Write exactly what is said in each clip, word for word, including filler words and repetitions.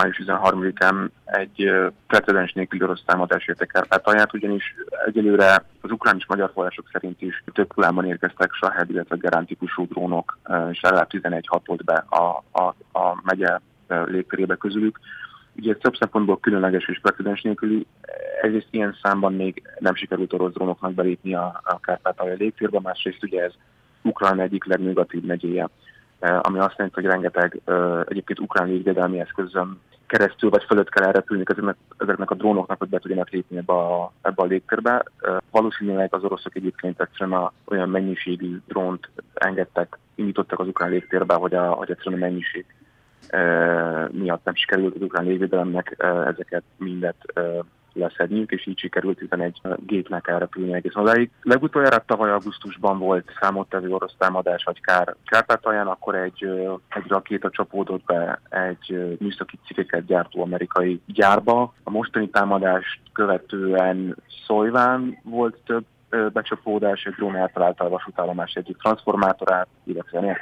május tizenharmadikán egy precedens nélküli orosz támadás érte Kárpátalját, ugyanis egyelőre az ukrán és magyar források szerint is több hullámban érkeztek Shahed, illetve Gerán típusú drónok, és legalább tizenegy hatolt be a, a, a megye légterébe közülük. Ugye ez több szempontból különleges és precedens nélküli. Egyrészt ilyen számban még nem sikerült orosz drónoknak belépni a, a Kárpátalja légtérbe, másrészt ugye ez Ukrajna egyik legnyugatibb megyéje, ami azt jelenti, hogy rengeteg egyébként ukrán légvédelmi eszközön keresztül vagy fölött kell elrepülni ezeknek, ezeknek a drónoknak, hogy be tudjanak lépni ebbe a, ebbe a légtérbe. Valószínűleg az oroszok egyébként egyszerűen a, olyan mennyiségű drónt engedtek, indítottak az ukrán légtérbe, hogy, a, hogy egyszerűen a mennyiség e, miatt nem sikerült az ukrán légvédelemnek e, ezeket mindet e, leszedniük, és így sikerült tizenegy gépnek elrepülni egész odáig. Legutoljára tavaly augusztusban volt számottevő orosz támadás vagy kár Kárpátalján, akkor egy, egy rakéta csapódott be egy műszaki cikkeket gyártó amerikai gyárba. A mostani támadást követően Szojván volt több becsapódás, egy drón eltalálta a vasútállomás egyik transformátorát, illetve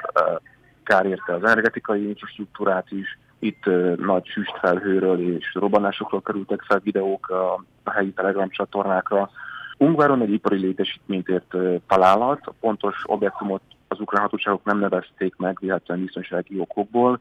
kár érte az energetikai infrastruktúrát is. Itt uh, nagy füstfelhőről és robbanásokról kerültek fel videók a, a helyi Telegram csatornákra. Ungváron egy ipari létesítményt ért uh, találat. A pontos objektumot az ukrán hatóságok nem nevezték meg, vihetően biztonsági okokból,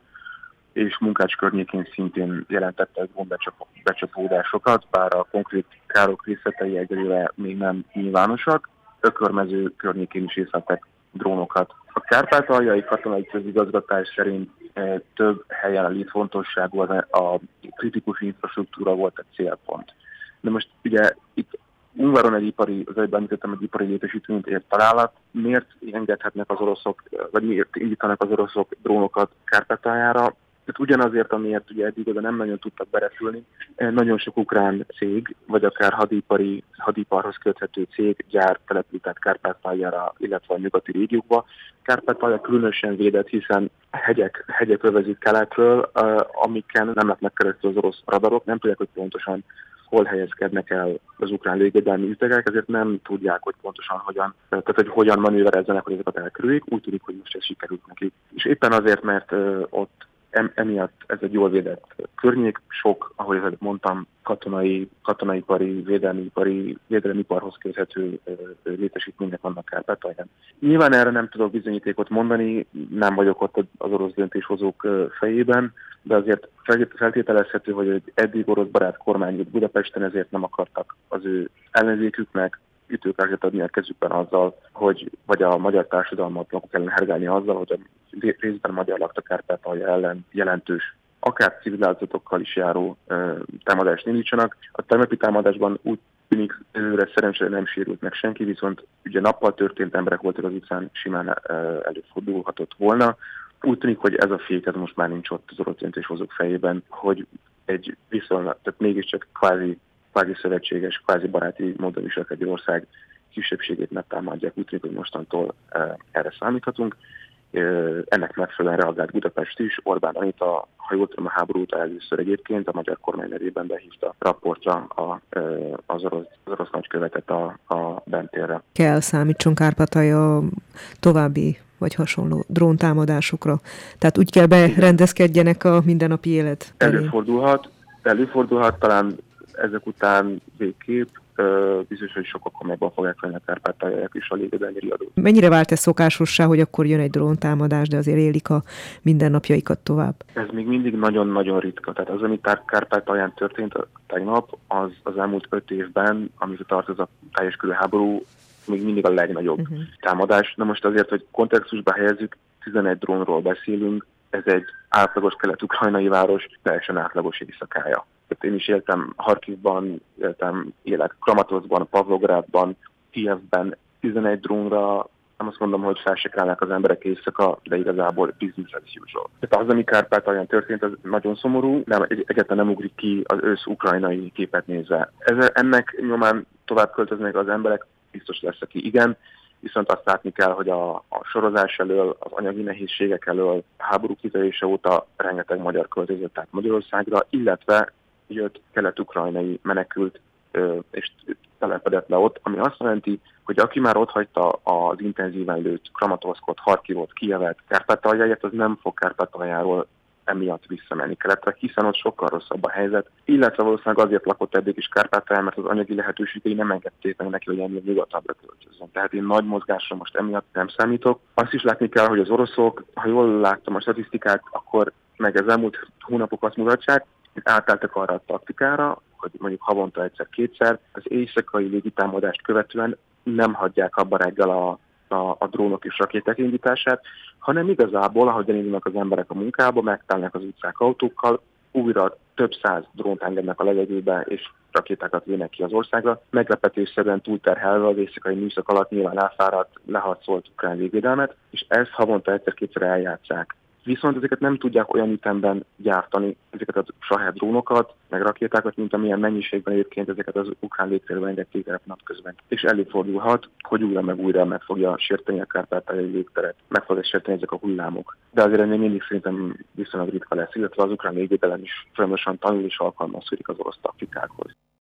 és Munkács környékén szintén jelentettek becsapódásokat, bár a konkrét károk részletei egyelőre még nem nyilvánosak. Ökörmező környékén is észleltek drónokat. A kárpátaljai katonai közigazgatás szerint e, több helyen a létfontosságú a kritikus infrastruktúra volt egy célpont. De most ugye itt Ungváron egy ipari, az előbb említettem, egy ipari létesítményt ért találat. Miért engedhetnek az oroszok, vagy miért indítanak az oroszok drónokat Kárpátaljára? Tehát ugyanazért, amiért ugye eddig oda nem nagyon tudtak berepülni. Nagyon sok ukrán cég, vagy akár hadipari, hadiparhoz köthető cég gyár települt át Kárpátaljára, illetve a nyugati régiókba. Kárpátalja különösen védett, hiszen hegyek, hegyek övezik keletről, amiken nem lehetnek keresztül az orosz radarok, nem tudják, hogy pontosan hol helyezkednek el az ukrán légvédelmi ütegek, ezért nem tudják, hogy pontosan hogyan, tehát hogy hogyan manőverezzenek, hogy ezeket elkerüljék. Úgy tűnik, hogy most ez sikerült nekik. És éppen azért, mert ott emiatt ez egy jól védett környék, sok, ahogy ezt mondtam, katonai, katonaipari, védelmiipari, védelmiparhoz köthető létesítmények vannak Kárpátalján. Nyilván erre nem tudok bizonyítékot mondani, nem vagyok ott az orosz döntéshozók fejében, de azért feltételezhető, hogy egy eddig orosz barát kormány jött Budapesten, ezért nem akartak az ő ellenzéküknek ütőkártyát adni a kezükben azzal, hogy vagy a magyar társadalmat maguk ellen hergálni azzal, hogy a részben magyar lakta Kárpátalja ellen jelentős, akár civil áldozatokkal is járó ö, támadást indítsanak. A tegnapi támadásban úgy tűnik, előre szerencsére nem sérült meg senki, viszont ugye nappal történt emberek voltak az utcán, simán ö, előfordulhatott volna. Úgy tűnik, hogy ez a fék, ez most már nincs ott az orosz döntéshozók fejében, hogy egy viszonylag, tehát mégiscsak kvázi kvázi szövetséges, kvázi baráti módon viselkedő ország kisebbségét megtámadják. Úgy tűnik, hogy mostantól e, erre számíthatunk. E, ennek megfelelően reagált Budapest is. Orbán Anita, ha jól tudom, a háború után először egyébként a magyar kormány nevében behívta raportra a, e, az, orosz, az orosz nagykövetet a, a bentérre. Kell számítson Kárpátalja további vagy hasonló dróntámadásokra. Tehát úgy kell berendezkedjenek a mindennapi élet. Előfordulhat, előfordulhat, talán ezek után végképp biztos, hogy sokkal komolyabban fogják venni a kárpátaljaiak és a légvédelmi riadót. Mennyire vált ez szokásossá, hogy akkor jön egy dróntámadás, de azért élik a mindennapjaikat tovább? Ez még mindig nagyon-nagyon ritka. Tehát az, ami Kárpátalján történt tegnap, az az elmúlt öt évben, amikor tart az a teljes körű háború, még mindig a legnagyobb uh-huh. támadás. Na most azért, hogy kontextusba helyezzük, tizenegy drónról beszélünk, ez egy átlagos kelet-ukrajnai város, teljesen átlagos éjszakája. Én is éltem Harkivban, éltem, élek Kramatoszban, Pavlográdban, Kijevben, tizenegy drónra, nem azt mondom, hogy felsekrálnak az emberek éjszaka, de igazából business as usual. Tehát az, ami Kárpátalján történt, az nagyon szomorú, nem, egyáltalán nem ugrik ki az ősz-ukrajnai képet nézve. Ez, ennek nyomán tovább költöznek az emberek, biztos lesz, aki igen, viszont azt látni kell, hogy a, a sorozás elől, az anyagi nehézségek elől, a háború kitörése óta rengeteg magyar költözött át Magyarországra, illetve jött kelet-ukrajnai menekült ö, és telepedett le ott, ami azt jelenti, hogy aki már ott hagyta az intenzíven lőtt Kramatorszkot, Harkivot, Kijevet, Kárpátaljáját, az nem fog Kárpátaljáról emiatt visszamenni keletre, hiszen ott sokkal rosszabb a helyzet, illetve valószínűleg azért lakott eddig is Kárpátalján, mert az anyagi lehetőségei nem engedték meg neki, hogy ennél nyugatabbra költözzön. Tehát én nagy mozgásra most emiatt nem számítok. Azt is látni kell, hogy az oroszok, ha jól láttam a statisztikát, akkor meg az elmúlt hónapok azt mutatják, hogy átálltak arra a taktikára, hogy mondjuk havonta egyszer-kétszer az éjszakai légitámadást követően nem hagyják abba reggel a, a, a drónok és rakéták indítását, hanem igazából, ahogy elindulnak az emberek a munkába, megtállnak az utcák autókkal, újra több száz drónt engednek a levegőbe, és rakétákat lőnek ki az országra. Meglepetésszerűen túlterhelve az éjszakai műszak alatt nyilván elfáradt, leharcolt ukrán légvédelmet, és ezt havonta egyszer-kétszer eljátszák. Viszont ezeket nem tudják olyan ütemben gyártani, ezeket a Shahed drónokat, meg rakétákat, mint amilyen mennyiségben egyébként ezeket az ukrán légtérbe engedték el napközben. És előfordulhat, hogy újra meg újra meg fogja sérteni a kárpátaljai légteret, meg fogja sérteni ezek a hullámok. De azért még mindig szerintem viszonylag ritka lesz, illetve az ukrán légvédelem is folyamatosan tanul és alkalmazkodik az orosz taktikákhoz.